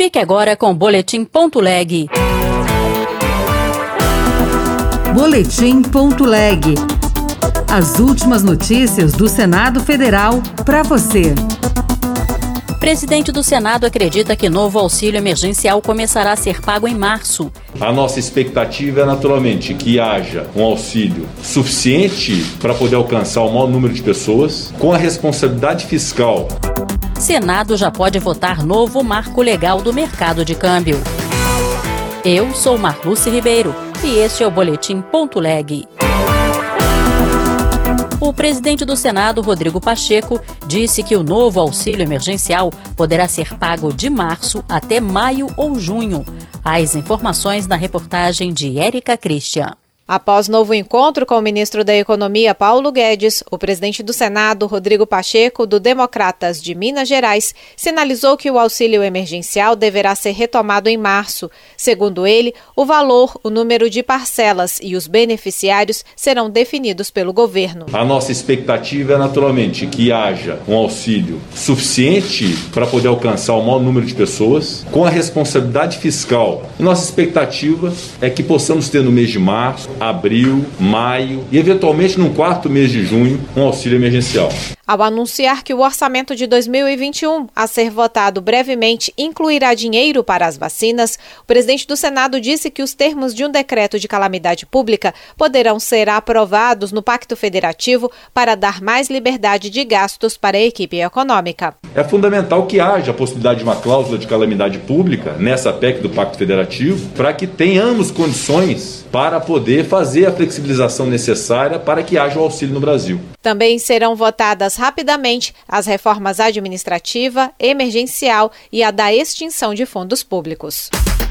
Fique agora com o Boletim.leg. Boletim.leg. As últimas notícias do Senado Federal para você. Presidente do Senado acredita que novo auxílio emergencial começará a ser pago em março. A nossa expectativa é, naturalmente, que haja um auxílio suficiente para poder alcançar o maior número de pessoas, com a responsabilidade fiscal. Senado já pode votar novo marco legal do mercado de câmbio. Eu sou Marluce Ribeiro e este é o Boletim.leg. O presidente do Senado, Rodrigo Pacheco, disse que o novo auxílio emergencial poderá ser pago de março até maio ou junho. As informações na reportagem de Érica Christian. Após novo encontro com o ministro da Economia, Paulo Guedes, o presidente do Senado, Rodrigo Pacheco, do Democratas de Minas Gerais, sinalizou que o auxílio emergencial deverá ser retomado em março. Segundo ele, o valor, o número de parcelas e os beneficiários serão definidos pelo governo. A nossa expectativa é, naturalmente, que haja um auxílio suficiente para poder alcançar o maior número de pessoas, com a responsabilidade fiscal. Nossa expectativa é que possamos ter no mês de março, abril, maio e, eventualmente, no quarto mês de junho, um auxílio emergencial. Ao anunciar que o orçamento de 2021, a ser votado brevemente, incluirá dinheiro para as vacinas, o presidente do Senado disse que os termos de um decreto de calamidade pública poderão ser aprovados no Pacto Federativo para dar mais liberdade de gastos para a equipe econômica. É fundamental que haja a possibilidade de uma cláusula de calamidade pública nessa PEC do Pacto Federativo para que tenhamos condições para poder fazer a flexibilização necessária para que haja o auxílio no Brasil. Também serão votadas rapidamente as reformas administrativa, emergencial e a da extinção de fundos públicos.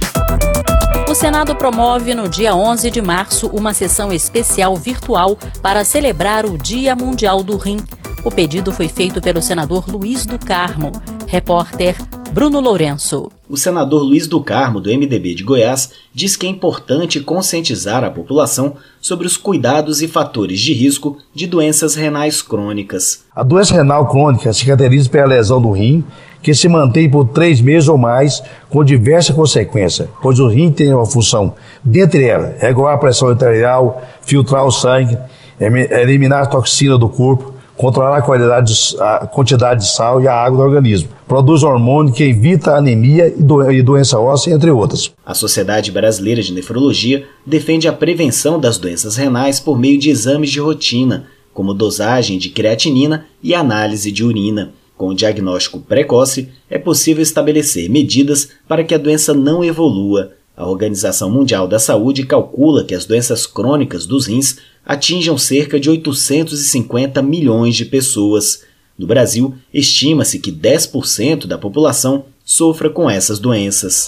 O Senado promove no dia 11 de março uma sessão especial virtual para celebrar o Dia Mundial do Rim. O pedido foi feito pelo senador Luiz do Carmo. Repórter Bruno Lourenço. O senador Luiz do Carmo, do MDB de Goiás, diz que é importante conscientizar a população sobre os cuidados e fatores de risco de doenças renais crônicas. A doença renal crônica se caracteriza pela lesão do rim, que se mantém por 3 meses ou mais, com diversas consequências, pois o rim tem uma função, dentre elas, regular a pressão arterial, filtrar o sangue, eliminar a toxina do corpo, controlar a quantidade de sal e a água do organismo. Produz hormônio que evita anemia e doença óssea, entre outras. A Sociedade Brasileira de Nefrologia defende a prevenção das doenças renais por meio de exames de rotina, como dosagem de creatinina e análise de urina. Com o diagnóstico precoce, é possível estabelecer medidas para que a doença não evolua. A Organização Mundial da Saúde calcula que as doenças crônicas dos rins atinjam cerca de 850 milhões de pessoas. No Brasil, estima-se que 10% da população sofra com essas doenças.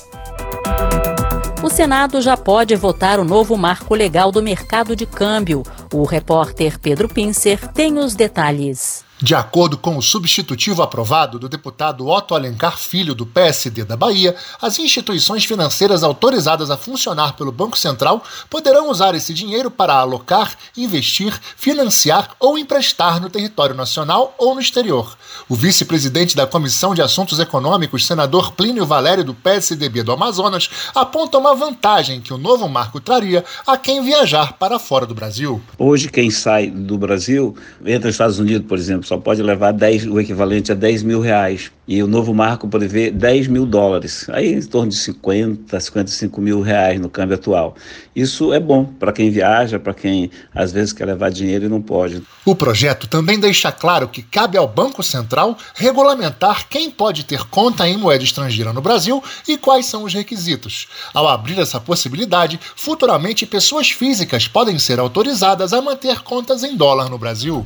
O Senado já pode votar o novo marco legal do mercado de câmbio. O repórter Pedro Pincer tem os detalhes. De acordo com o substitutivo aprovado do deputado Otto Alencar Filho, do PSD da Bahia, as instituições financeiras autorizadas a funcionar pelo Banco Central poderão usar esse dinheiro para alocar, investir, financiar ou emprestar no território nacional ou no exterior. O vice-presidente da Comissão de Assuntos Econômicos, senador Plínio Valério, do PSDB do Amazonas, aponta uma vantagem que o novo marco traria a quem viajar para fora do Brasil. Hoje, quem sai do Brasil, entra nos Estados Unidos, por exemplo, só pode levar o equivalente a R$10 mil. E o novo marco prevê $10 mil. Aí em torno de 55 mil reais no câmbio atual. Isso é bom para quem viaja, para quem às vezes quer levar dinheiro e não pode. O projeto também deixa claro que cabe ao Banco Central regulamentar quem pode ter conta em moeda estrangeira no Brasil e quais são os requisitos. Ao abrir essa possibilidade, futuramente pessoas físicas podem ser autorizadas a manter contas em dólar no Brasil.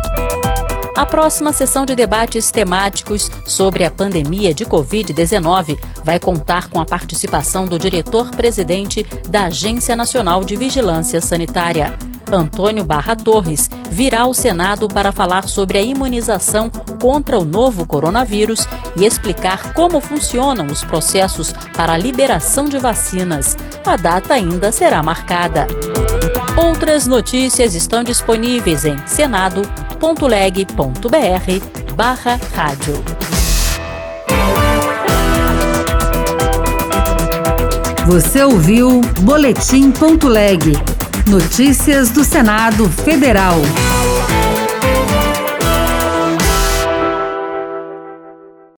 A próxima sessão de debates temáticos sobre a pandemia de Covid-19 vai contar com a participação do diretor-presidente da Agência Nacional de Vigilância Sanitária. Antônio Barra Torres virá ao Senado para falar sobre a imunização contra o novo coronavírus e explicar como funcionam os processos para a liberação de vacinas. A data ainda será marcada. Outras notícias estão disponíveis em senado.leg.br/rádio. Você ouviu Boletim.leg. Notícias do Senado Federal.